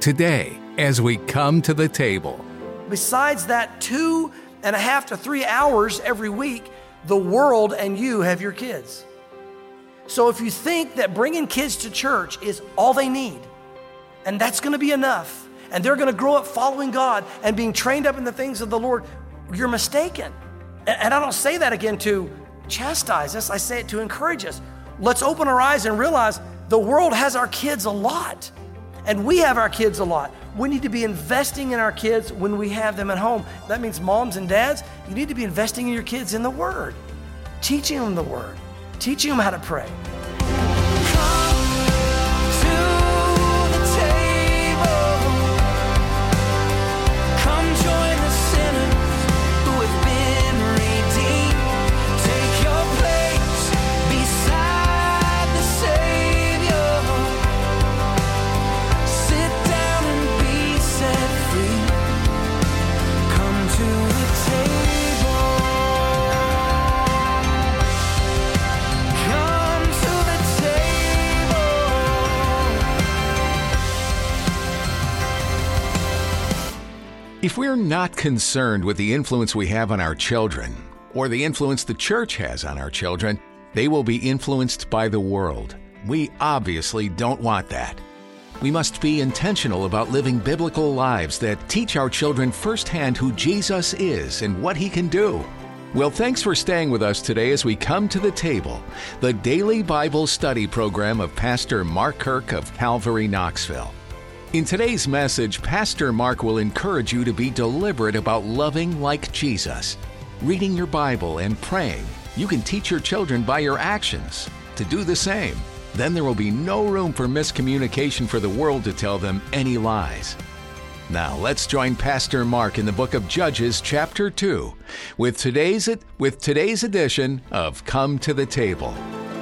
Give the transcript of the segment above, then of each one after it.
today as we come to the table. Besides that 2.5 to 3 hours every week, the world and you have your kids. So if you think that bringing kids to church is all they need, and that's gonna be enough, and they're gonna grow up following God and being trained up in the things of the Lord, you're mistaken. And I don't say that again to chastise us, I say it to encourage us. Let's open our eyes and realize the world has our kids a lot, and we have our kids a lot. We need to be investing in our kids when we have them at home. That means moms and dads, you need to be investing in your kids in the Word, teaching them the Word, teaching them how to pray. If we're not concerned with the influence we have on our children, or the influence the church has on our children, they will be influenced by the world. We obviously don't want that. We must be intentional about living biblical lives that teach our children firsthand who Jesus is and what He can do. Well, thanks for staying with us today as we come to the table, the daily Bible study program of Pastor Mark Kirk of Calvary, Knoxville. In today's message, Pastor Mark will encourage you to be deliberate about loving like Jesus. Reading your Bible and praying, you can teach your children by your actions to do the same. Then there will be no room for miscommunication for the world to tell them any lies. Now let's join Pastor Mark in the book of Judges chapter 2 with today's edition of Come to the Table.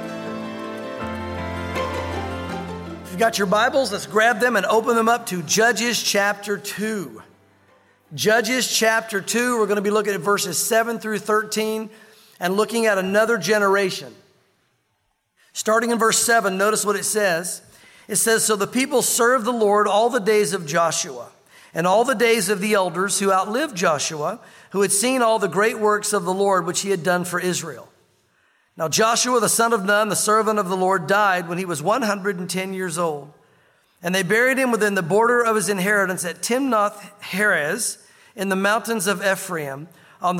If you've got your Bibles, let's grab them and open them up to Judges chapter 2. Judges chapter 2, we're going to be looking at verses 7 through 13 and looking at another generation. Starting in verse 7, notice what it says. It says, "So the people served the Lord all the days of Joshua and all the days of the elders who outlived Joshua, who had seen all the great works of the Lord which he had done for Israel. Now Joshua, the son of Nun, the servant of the Lord, died when he was 110 years old. And they buried him within the border of his inheritance at Timnath-Heres in the mountains of Ephraim, on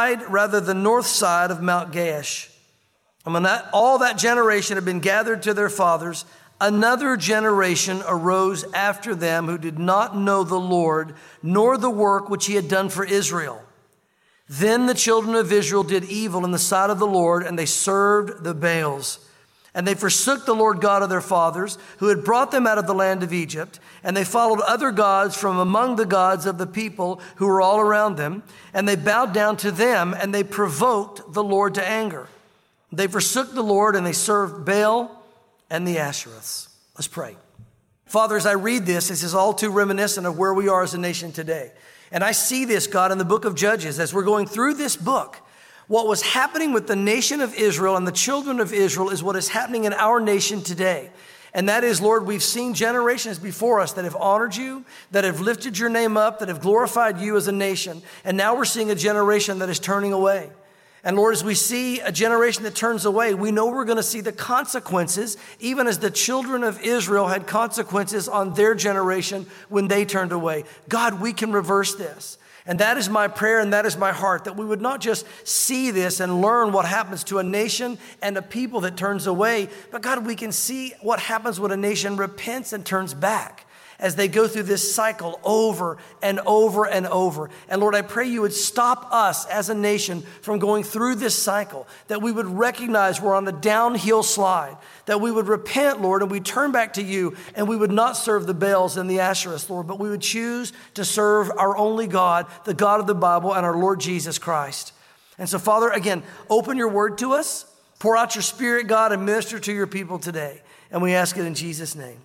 the north side of Mount Gaash. And when all that generation had been gathered to their fathers, another generation arose after them who did not know the Lord, nor the work which he had done for Israel. Then the children of Israel did evil in the sight of the Lord, and they served the Baals. And they forsook the Lord God of their fathers, who had brought them out of the land of Egypt. And they followed other gods from among the gods of the people who were all around them. And they bowed down to them, and they provoked the Lord to anger. They forsook the Lord, and they served Baal and the Ashereths." Let's pray. Father, as I read this is all too reminiscent of where we are as a nation today. And I see this, God, in the book of Judges. As we're going through this book, what was happening with the nation of Israel and the children of Israel is what is happening in our nation today. And that is, Lord, we've seen generations before us that have honored you, that have lifted your name up, that have glorified you as a nation. And now we're seeing a generation that is turning away. And Lord, as we see a generation that turns away, we know we're going to see the consequences, even as the children of Israel had consequences on their generation when they turned away. God, we can reverse this. And that is my prayer and that is my heart, that we would not just see this and learn what happens to a nation and a people that turns away, but God, we can see what happens when a nation repents and turns back as they go through this cycle over and over and over. And Lord, I pray you would stop us as a nation from going through this cycle, that we would recognize we're on the downhill slide, that we would repent, Lord, and we turn back to you, and we would not serve the Baals and the Ashereths, Lord, but we would choose to serve our only God, the God of the Bible, and our Lord Jesus Christ. And so, Father, again, open your word to us, pour out your Spirit, God, and minister to your people today. And we ask it in Jesus' name.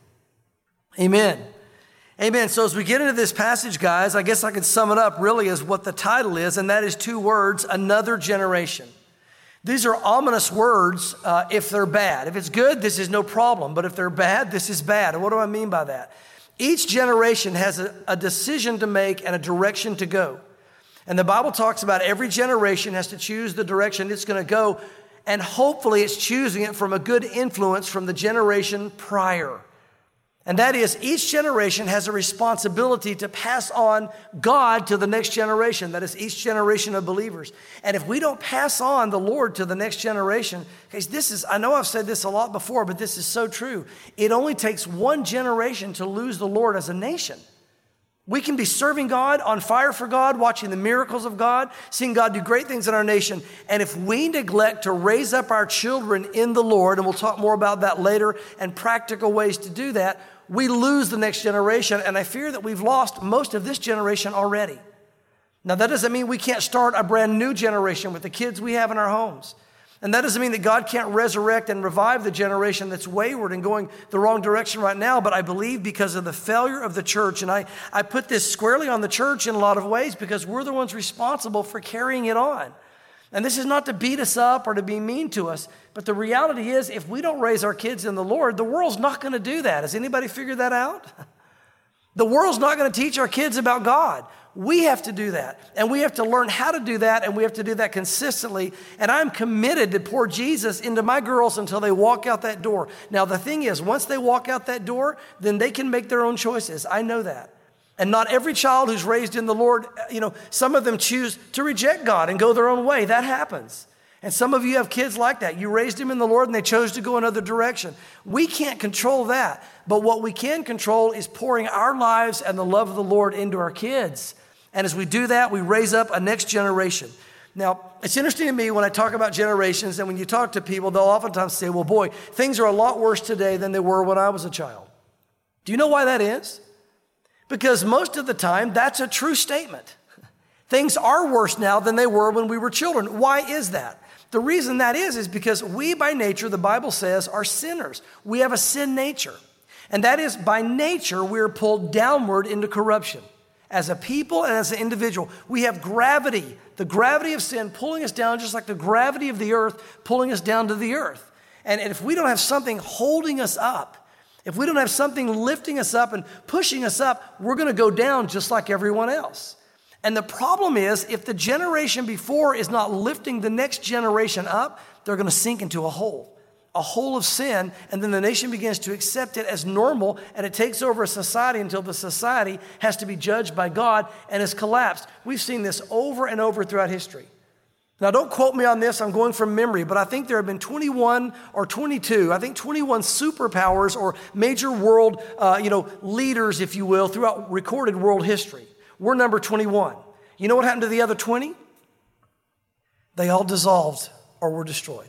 Amen. Amen. So as we get into this passage, guys, I guess I can sum it up really as what the title is, and that is two words: another generation. These are ominous words if they're bad. If it's good, this is no problem. But if they're bad, this is bad. And what do I mean by that? Each generation has a decision to make and a direction to go. And the Bible talks about every generation has to choose the direction it's going to go, and hopefully it's choosing it from a good influence from the generation prior. And that is, each generation has a responsibility to pass on God to the next generation. That is, each generation of believers. And if we don't pass on the Lord to the next generation, because I know I've said this a lot before, but this is so true. It only takes one generation to lose the Lord as a nation. We can be serving God, on fire for God, watching the miracles of God, seeing God do great things in our nation. And if we neglect to raise up our children in the Lord, and we'll talk more about that later and practical ways to do that, we lose the next generation. And I fear that we've lost most of this generation already. Now, that doesn't mean we can't start a brand new generation with the kids we have in our homes. And that doesn't mean that God can't resurrect and revive the generation that's wayward and going the wrong direction right now. But I believe because of the failure of the church, and I put this squarely on the church in a lot of ways because we're the ones responsible for carrying it on. And this is not to beat us up or to be mean to us, but the reality is if we don't raise our kids in the Lord, the world's not going to do that. Has anybody figured that out? The world's not going to teach our kids about God. We have to do that, and we have to learn how to do that, and we have to do that consistently, and I'm committed to pour Jesus into my girls until they walk out that door. Now, the thing is, once they walk out that door, then they can make their own choices. I know that. And not every child who's raised in the Lord, some of them choose to reject God and go their own way. That happens. And some of you have kids like that. You raised them in the Lord and they chose to go another direction. We can't control that. But what we can control is pouring our lives and the love of the Lord into our kids. And as we do that, we raise up a next generation. Now, it's interesting to me when I talk about generations, and when you talk to people, they'll oftentimes say, well, boy, things are a lot worse today than they were when I was a child. Do you know why that is? Because most of the time, that's a true statement. Things are worse now than they were when we were children. Why is that? The reason that is because we by nature, the Bible says, are sinners. We have a sin nature. And that is, by nature, we're pulled downward into corruption. As a people and as an individual, we have gravity, the gravity of sin pulling us down just like the gravity of the earth pulling us down to the earth. And if we don't have something holding us up, if we don't have something lifting us up and pushing us up, we're going to go down just like everyone else. And the problem is, if the generation before is not lifting the next generation up, they're going to sink into a hole of sin, and then the nation begins to accept it as normal, and it takes over a society until the society has to be judged by God and has collapsed. We've seen this over and over throughout history. Now, don't quote me on this, I'm going from memory, but I think there have been 21 or 22, I think 21 superpowers or major world leaders, if you will, throughout recorded world history. We're number 21. You know what happened to the other 20? They all dissolved or were destroyed.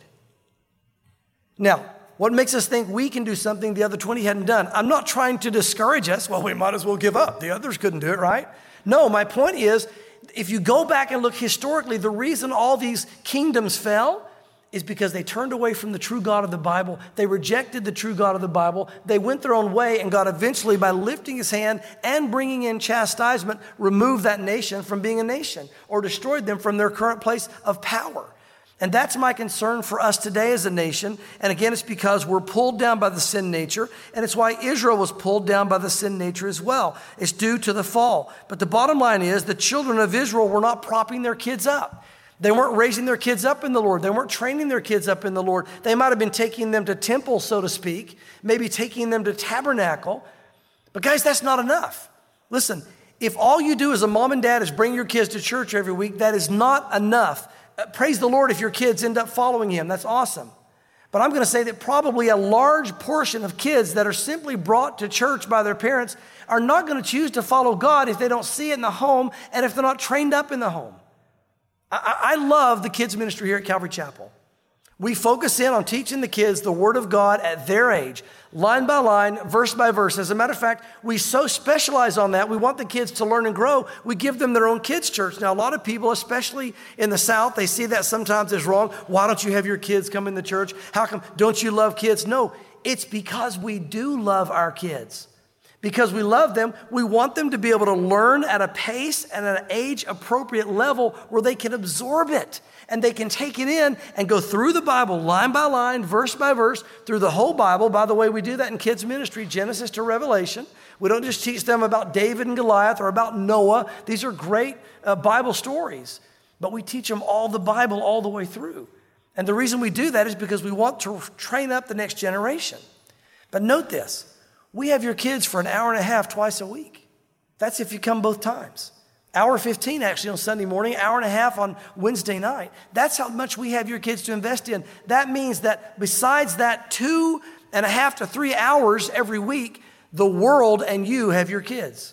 Now, what makes us think we can do something the other 20 hadn't done? I'm not trying to discourage us. Well, we might as well give up. The others couldn't do it, right? No, my point is, if you go back and look historically, the reason all these kingdoms fell is because they turned away from the true God of the Bible. They rejected the true God of the Bible. They went their own way, and God eventually, by lifting his hand and bringing in chastisement, removed that nation from being a nation or destroyed them from their current place of power. And that's my concern for us today as a nation. And again, it's because we're pulled down by the sin nature. And it's why Israel was pulled down by the sin nature as well. It's due to the fall. But the bottom line is the children of Israel were not propping their kids up. They weren't raising their kids up in the Lord. They weren't training their kids up in the Lord. They might have been taking them to temple, so to speak, maybe taking them to tabernacle. But guys, that's not enough. Listen, if all you do as a mom and dad is bring your kids to church every week, that is not enough. Praise the Lord if your kids end up following him. That's awesome. But I'm going to say that probably a large portion of kids that are simply brought to church by their parents are not going to choose to follow God if they don't see it in the home and if they're not trained up in the home. I love the kids ministry here at Calvary Chapel. We focus in on teaching the kids the Word of God at their age, line by line, verse by verse. As a matter of fact, we so specialize on that. We want the kids to learn and grow. We give them their own kids' church. Now, a lot of people, especially in the South, they see that sometimes as wrong. Why don't you have your kids come in the church? How come? Don't you love kids? No, it's because we do love our kids. Because we love them, we want them to be able to learn at a pace and at an age-appropriate level where they can absorb it and they can take it in and go through the Bible line by line, verse by verse, through the whole Bible. By the way, we do that in kids' ministry, Genesis to Revelation. We don't just teach them about David and Goliath or about Noah. These are great Bible stories, but we teach them all the Bible all the way through. And the reason we do that is because we want to train up the next generation. But note this. We have your kids for an hour and a half twice a week. That's if you come both times. Hour 15 actually on Sunday morning, hour and a half on Wednesday night. That's how much we have your kids to invest in. That means that besides that 2.5 to 3 hours every week, the world and you have your kids.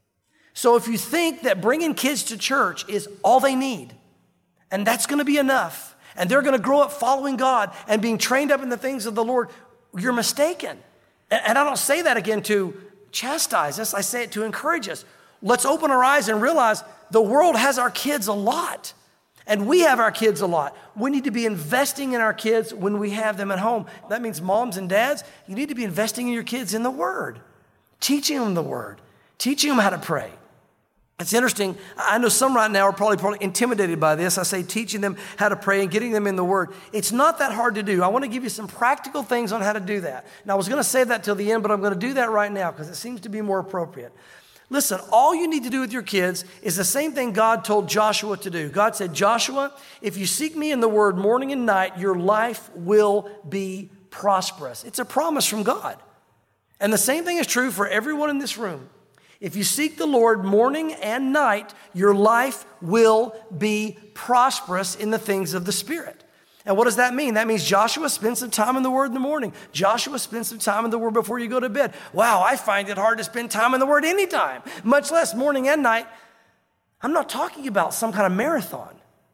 So if you think that bringing kids to church is all they need, and that's going to be enough, and they're going to grow up following God and being trained up in the things of the Lord, you're mistaken. And I don't say that again to chastise us. I say it to encourage us. Let's open our eyes and realize the world has our kids a lot. And we have our kids a lot. We need to be investing in our kids when we have them at home. That means moms and dads, you need to be investing in your kids in the Word. Teaching them the Word. Teaching them how to pray. It's interesting. I know some right now are probably intimidated by this. I say teaching them how to pray and getting them in the Word. It's not that hard to do. I want to give you some practical things on how to do that. Now, I was going to save that till the end, but I'm going to do that right now because it seems to be more appropriate. Listen, all you need to do with your kids is the same thing God told Joshua to do. God said, Joshua, if you seek me in the Word morning and night, your life will be prosperous. It's a promise from God. And the same thing is true for everyone in this room. If you seek the Lord morning and night, your life will be prosperous in the things of the Spirit. And what does that mean? That means Joshua, spend some time in the Word in the morning. Joshua, spend some time in the Word before you go to bed. Wow, I find it hard to spend time in the Word anytime, much less morning and night. I'm not talking about some kind of marathon.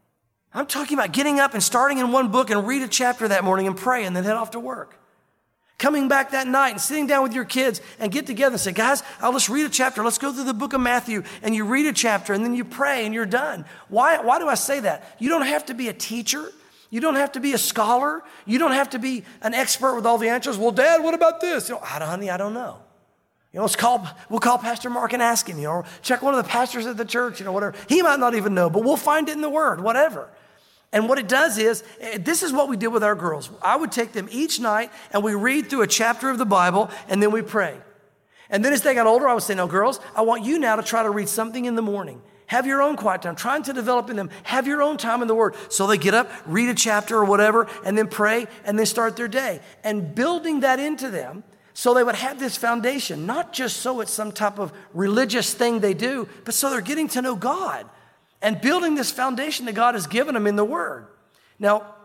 I'm talking about getting up and starting in one book and read a chapter that morning and pray and then head off to work. Coming back that night and sitting down with your kids and get together and say, guys, I'll just read a chapter. Let's go through the book of Matthew. And you read a chapter and then you pray and you're done. Why do I say that? You don't have to be a teacher. You don't have to be a scholar. You don't have to be an expert with all the answers. Well, Dad, what about this? Honey, I don't know. We'll call Pastor Mark and ask him, or check one of the pastors at the church, whatever. He might not even know, but we'll find it in the Word, whatever. And what it does is, this is what we did with our girls. I would take them each night and we read through a chapter of the Bible and then we pray. And then as they got older, I would say, no, girls, I want you now to try to read something in the morning. Have your own quiet time, trying to develop in them. Have your own time in the Word. So they get up, read a chapter or whatever, and then pray and then start their day. And building that into them so they would have this foundation, not just so it's some type of religious thing they do, but so they're getting to know God. And building this foundation that God has given them in the Word. Now,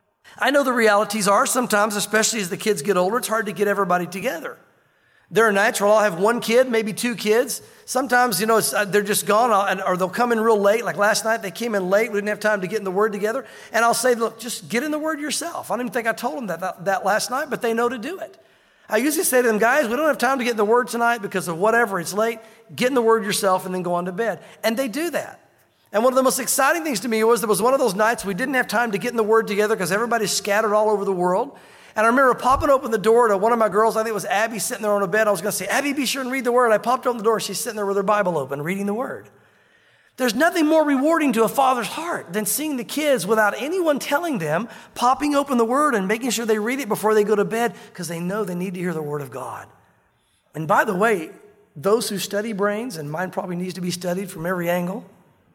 I know the realities are sometimes, especially as the kids get older, it's hard to get everybody together. There are nights where I'll have one kid, maybe two kids. Sometimes, they're just gone, or they'll come in real late. Like last night, they came in late. We didn't have time to get in the Word together. And I'll say, look, just get in the Word yourself. I don't even think I told them that last night, but they know to do it. I usually say to them, guys, we don't have time to get in the Word tonight because of whatever. It's late. Get in the Word yourself and then go on to bed. And they do that. And one of the most exciting things to me was there was one of those nights we didn't have time to get in the Word together because everybody's scattered all over the world. And I remember popping open the door to one of my girls, I think it was Abby, sitting there on a bed. I was going to say, Abby, be sure and read the Word. I popped open the door. She's sitting there with her Bible open, reading the Word. There's nothing more rewarding to a father's heart than seeing the kids without anyone telling them, popping open the Word and making sure they read it before they go to bed because they know they need to hear the Word of God. And by the way, those who study brains, and mine probably needs to be studied from every angle,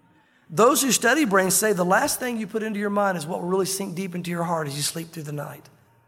those who study brains say the last thing you put into your mind is what will really sink deep into your heart as you sleep through the night.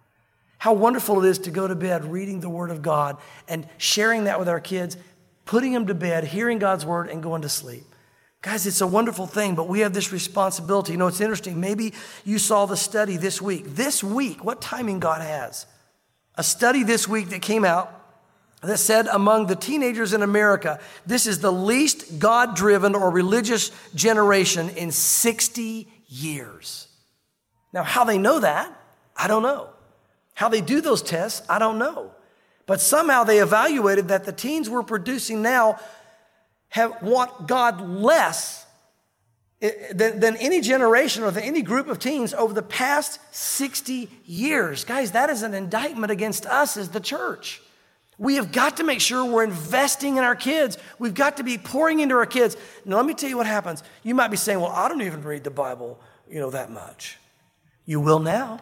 How wonderful it is to go to bed reading the Word of God and sharing that with our kids, putting them to bed, hearing God's Word, and going to sleep. Guys, it's a wonderful thing, but we have this responsibility. It's interesting. Maybe you saw the study this week. This week, what timing God has. A study this week that came out that said among the teenagers in America, this is the least God-driven or religious generation in 60 years. Now, how they know that, I don't know. How they do those tests, I don't know. But somehow they evaluated that the teens we're producing now want God less than any generation or than any group of teens over the past 60 years. Guys, that is an indictment against us as the church. We have got to make sure we're investing in our kids. We've got to be pouring into our kids. Now, let me tell you what happens. You might be saying, well, I don't even read the Bible, that much. You will now.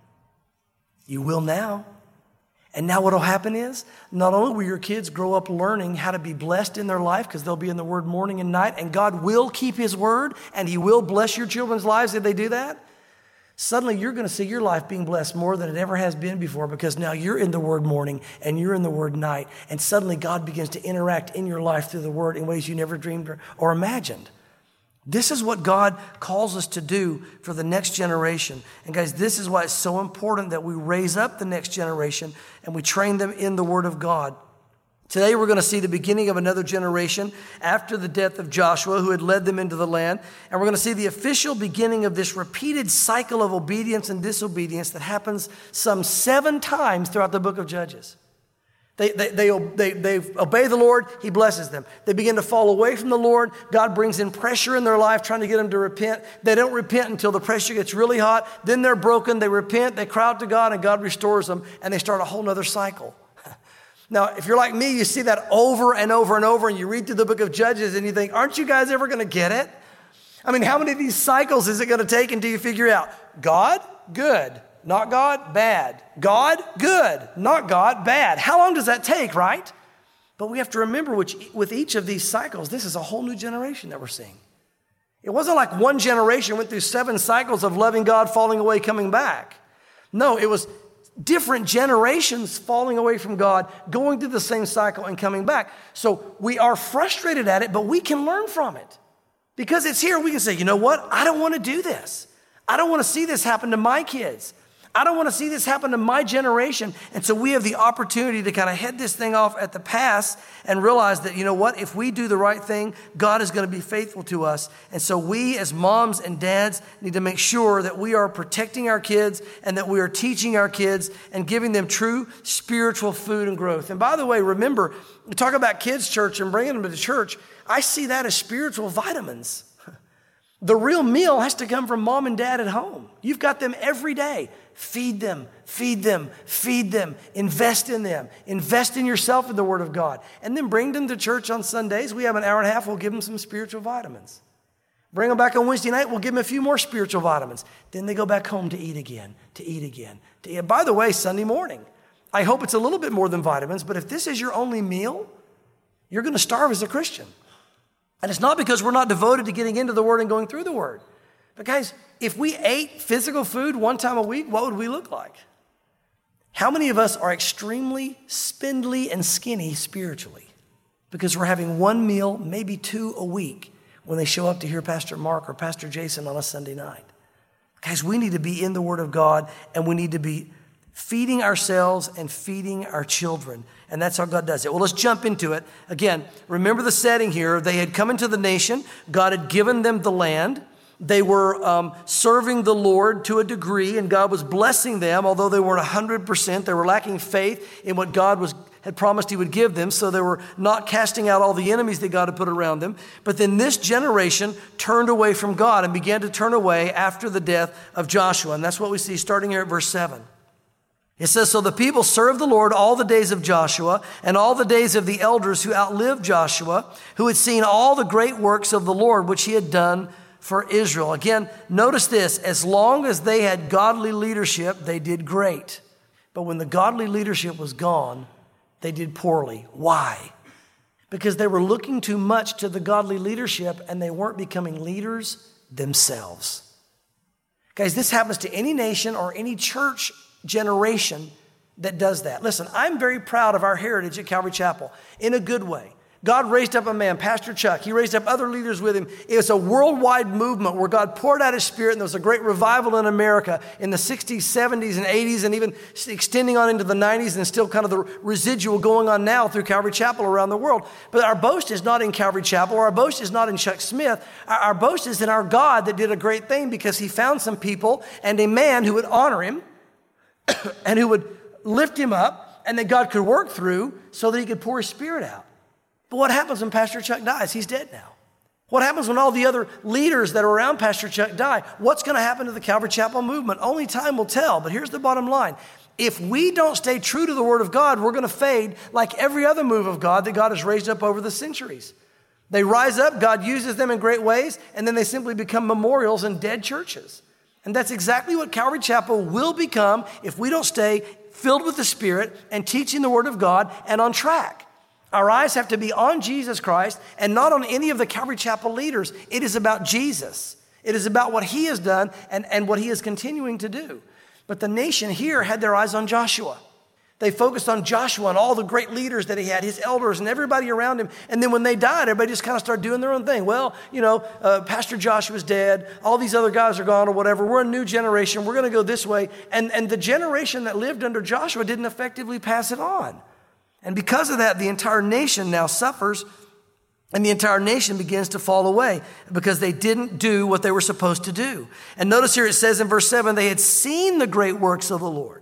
You will now. And now what will happen is, not only will your kids grow up learning how to be blessed in their life, because they'll be in the Word morning and night, and God will keep His Word, and He will bless your children's lives if they do that. Suddenly you're going to see your life being blessed more than it ever has been before, because now you're in the Word morning and you're in the Word night, and suddenly God begins to interact in your life through the Word in ways you never dreamed or imagined. This is what God calls us to do for the next generation. And guys, this is why it's so important that we raise up the next generation and we train them in the Word of God. Today we're going to see the beginning of another generation after the death of Joshua, who had led them into the land. And we're going to see the official beginning of this repeated cycle of obedience and disobedience that happens some 7 times throughout the book of Judges. They obey the Lord, He blesses them. They begin to fall away from the Lord. God brings in pressure in their life, trying to get them to repent. They don't repent until the pressure gets really hot. Then they're broken. They repent. They cry out to God, and God restores them, and they start a whole nother cycle. Now, if you're like me, you see that over and over and over, and you read through the book of Judges, and you think, aren't you guys ever going to get it? I mean, how many of these cycles is it going to take until you figure out, God, good. Not God, bad. God, good. Not God, bad. How long does that take, right? But we have to remember with each of these cycles, this is a whole new generation that we're seeing. It wasn't like one generation went through 7 cycles of loving God, falling away, coming back. No, it was different generations falling away from God, going through the same cycle and coming back. So we are frustrated at it, but we can learn from it. Because it's here, we can say, you know what? I don't want to do this. I don't want to see this happen to my kids. I don't want to see this happen to my generation. And so we have the opportunity to kind of head this thing off at the pass and realize that, you know what, if we do the right thing, God is going to be faithful to us. And so we as moms and dads need to make sure that we are protecting our kids and that we are teaching our kids and giving them true spiritual food and growth. And by the way, remember, we talk about kids' church and bringing them to church. I see that as spiritual vitamins. The real meal has to come from mom and dad at home. You've got them every day. Feed them, feed them, feed them. Invest in them. Invest in yourself in the Word of God. And then bring them to church on Sundays. We have an hour and a half. We'll give them some spiritual vitamins. Bring them back on Wednesday night. We'll give them a few more spiritual vitamins. Then they go back home to eat again, to eat again, to eat. By the way, Sunday morning, I hope it's a little bit more than vitamins, but if this is your only meal, you're going to starve as a Christian. And it's not because we're not devoted to getting into the Word and going through the Word. But guys, if we ate physical food one time a week, what would we look like? How many of us are extremely spindly and skinny spiritually? Because we're having one meal, maybe 2 a week, when they show up to hear Pastor Mark or Pastor Jason on a Sunday night. Guys, we need to be in the Word of God, and we need to be feeding ourselves and feeding our children. And that's how God does it. Well, let's jump into it. Again, remember the setting here. They had come into the nation. God had given them the land. They were serving the Lord to a degree, and God was blessing them, although they weren't 100%. They were lacking faith in what God had promised He would give them, so they were not casting out all the enemies that God had put around them. But then this generation turned away from God and began to turn away after the death of Joshua. And that's what we see starting here at verse 7. It says, so the people served the Lord all the days of Joshua and all the days of the elders who outlived Joshua, who had seen all the great works of the Lord, which He had done for Israel. Again, notice this, as long as they had godly leadership, they did great. But when the godly leadership was gone, they did poorly. Why? Because they were looking too much to the godly leadership and they weren't becoming leaders themselves. Guys, this happens to any nation or any church generation that does that. Listen, I'm very proud of our heritage at Calvary Chapel in a good way. God raised up a man, Pastor Chuck. He raised up other leaders with him. It was a worldwide movement where God poured out His Spirit, and there was a great revival in America in the 60s, 70s, and 80s, and even extending on into the 90s, and still kind of the residual going on now through Calvary Chapel around the world. But our boast is not in Calvary Chapel, or our boast is not in Chuck Smith. Our boast is in our God that did a great thing because He found some people and a man who would honor Him and who would lift him up, and that God could work through so that He could pour His Spirit out. But what happens when Pastor Chuck dies? He's dead now. What happens when all the other leaders that are around Pastor Chuck die? What's going to happen to the Calvary Chapel movement? Only time will tell, but here's the bottom line. If we don't stay true to the Word of God, we're going to fade like every other move of God that God has raised up over the centuries. They rise up, God uses them in great ways, and then they simply become memorials and dead churches. And that's exactly what Calvary Chapel will become if we don't stay filled with the Spirit and teaching the Word of God and on track. Our eyes have to be on Jesus Christ and not on any of the Calvary Chapel leaders. It is about Jesus. It is about what He has done and what He is continuing to do. But the nation here had their eyes on Joshua. They focused on Joshua and all the great leaders that he had, his elders and everybody around him. And then when they died, everybody just kind of started doing their own thing. Well, Pastor Joshua's dead. All these other guys are gone or whatever. We're a new generation. We're going to go this way. And the generation that lived under Joshua didn't effectively pass it on. And because of that, the entire nation now suffers, and the entire nation begins to fall away because they didn't do what they were supposed to do. And notice here it says in verse 7, they had seen the great works of the Lord.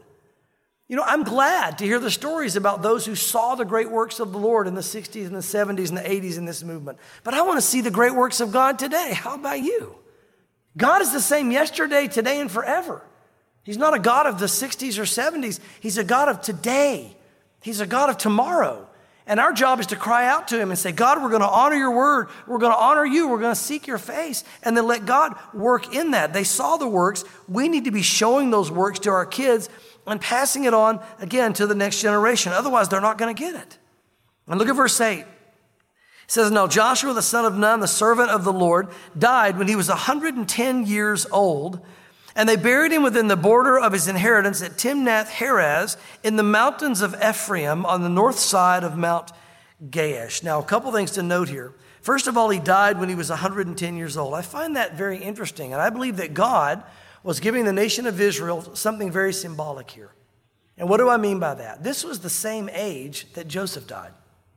I'm glad to hear the stories about those who saw the great works of the Lord in the 60s and the 70s and the 80s in this movement. But I want to see the great works of God today. How about you? God is the same yesterday, today, and forever. He's not a God of the 60s or 70s. He's a God of today. He's a God of tomorrow. And our job is to cry out to Him and say, God, we're going to honor your word. We're going to honor you. We're going to seek your face. And then let God work in that. They saw the works. We need to be showing those works to our kids and passing it on, again, to the next generation. Otherwise, they're not going to get it. And look at verse 8. It says, now Joshua, the son of Nun, the servant of the Lord, died when he was 110 years old. And they buried him within the border of his inheritance at Timnath-Heres in the mountains of Ephraim on the north side of Mount Gaash. Now, a couple things to note here. First of all, he died when he was 110 years old. I find that very interesting. And I believe that God was giving the nation of Israel something very symbolic here. And what do I mean by that? This was the same age that Joseph died.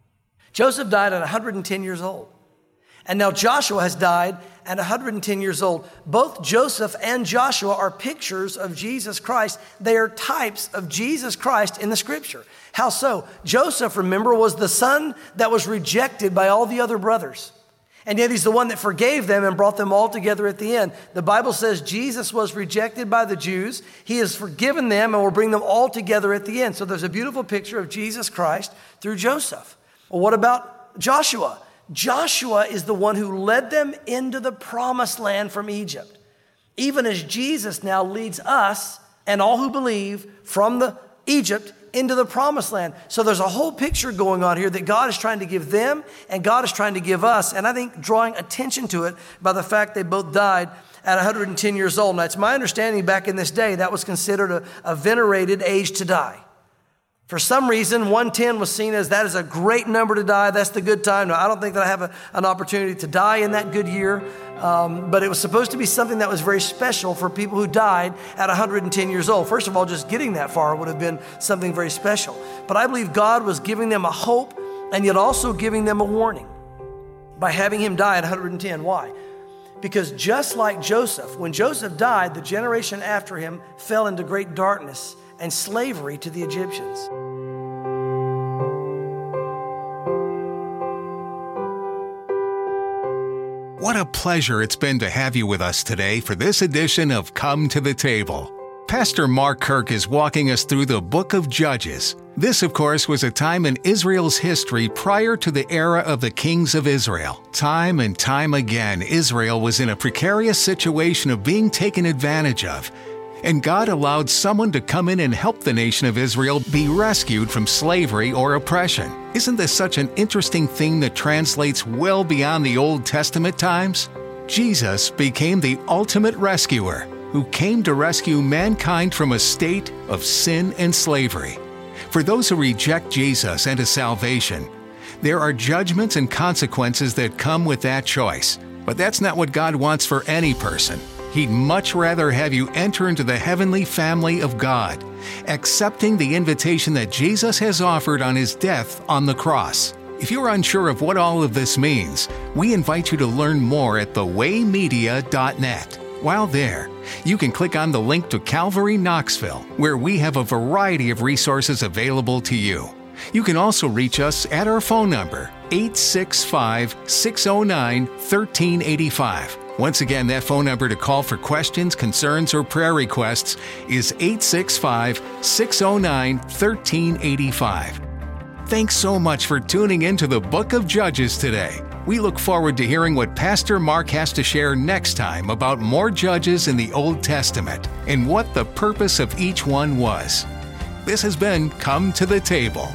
Joseph died at 110 years old. And now Joshua has died at 110 years old. Both Joseph and Joshua are pictures of Jesus Christ. They are types of Jesus Christ in the scripture. How so? Joseph, remember, was the son that was rejected by all the other brothers. And yet he's the one that forgave them and brought them all together at the end. The Bible says Jesus was rejected by the Jews. He has forgiven them and will bring them all together at the end. So there's a beautiful picture of Jesus Christ through Joseph. Well, what about Joshua? Joshua is the one who led them into the promised land from Egypt. Even as Jesus now leads us and all who believe from the Egypt into the promised land. So there's a whole picture going on here that God is trying to give them and God is trying to give us. And I think drawing attention to it by the fact they both died at 110 years old. Now, it's my understanding back in this day that was considered a venerated age to die. For some reason, 110 was seen as that is a great number to die. That's the good time. Now, I don't think that I have an opportunity to die in that good year, but it was supposed to be something that was very special for people who died at 110 years old. First of all, just getting that far would have been something very special. But I believe God was giving them a hope and yet also giving them a warning by having him die at 110. Why? Because just like Joseph, when Joseph died, the generation after him fell into great darkness and slavery to the Egyptians. What a pleasure it's been to have you with us today for this edition of Come to the Table. Pastor Mark Kirk is walking us through the book of Judges. This, of course, was a time in Israel's history prior to the era of the kings of Israel. Time and time again, Israel was in a precarious situation of being taken advantage of. And God allowed someone to come in and help the nation of Israel be rescued from slavery or oppression. Isn't this such an interesting thing that translates well beyond the Old Testament times? Jesus became the ultimate rescuer who came to rescue mankind from a state of sin and slavery. For those who reject Jesus and his salvation, there are judgments and consequences that come with that choice. But that's not what God wants for any person. He'd much rather have you enter into the heavenly family of God, accepting the invitation that Jesus has offered on his death on the cross. If you're unsure of what all of this means, we invite you to learn more at thewaymedia.net. While there, you can click on the link to Calvary Knoxville, where we have a variety of resources available to you. You can also reach us at our phone number, 865-609-1385. Once again, that phone number to call for questions, concerns, or prayer requests is 865-609-1385. Thanks so much for tuning in to the Book of Judges today. We look forward to hearing what Pastor Mark has to share next time about more judges in the Old Testament and what the purpose of each one was. This has been Come to the Table.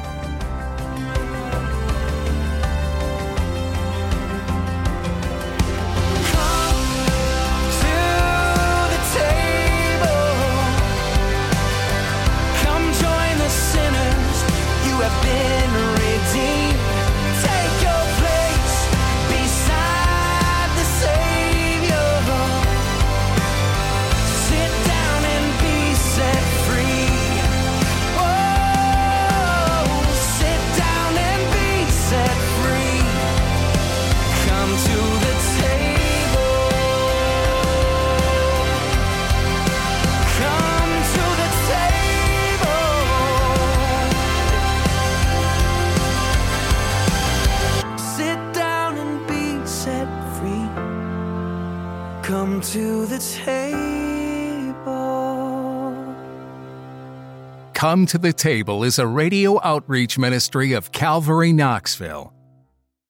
Come to the table. Come to the Table is a radio outreach ministry of Calvary Knoxville.